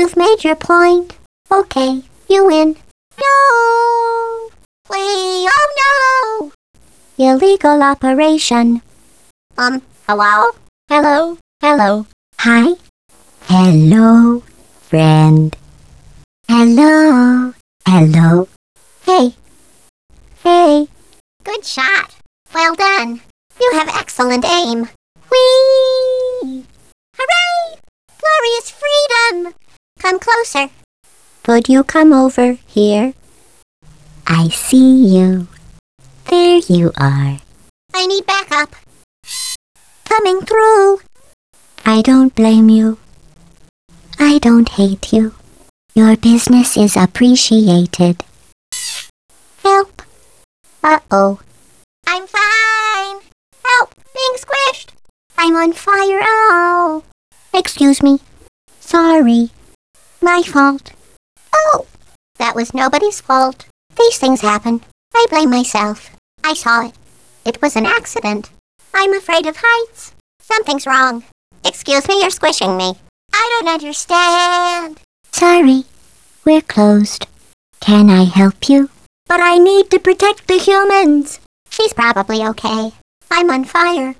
You've made your point. Okay, you win. No! Wait, oh no! Illegal operation. Hello? Hello? Hello? Hi? Hello, friend. Hello? Hello? Hey. Hey. Good shot. Well done. You have excellent aim. Whee! Hooray! Glorious freedom! Come closer. Could you come over here? I see you. There you are. I need backup. Coming through. I don't blame you. I don't hate you. Your business is appreciated. Help. Uh-oh. I'm fine. Help, being squished. I'm on fire. Oh. Excuse me. Sorry. My fault. Oh, that was nobody's fault. These things happen. I blame myself. I saw it. It was an accident. I'm afraid of heights. Something's wrong. Excuse me, you're squishing me. I don't understand. Sorry. We're closed. Can I help you? But I need to protect the humans. She's probably okay. I'm on fire.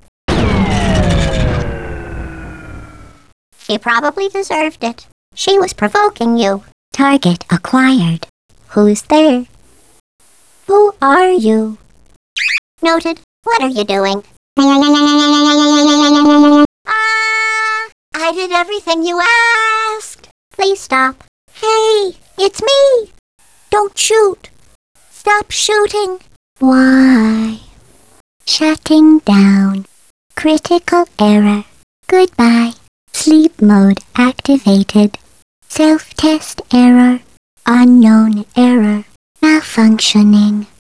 She probably deserved it. She was provoking you. Target acquired. Who's there? Who are you? Noted. What are you doing? I did everything you asked. Please stop. Hey, it's me. Don't shoot. Stop shooting. Why? Shutting down. Critical error. Goodbye. Sleep mode activated. Self-test error. Unknown error. Malfunctioning.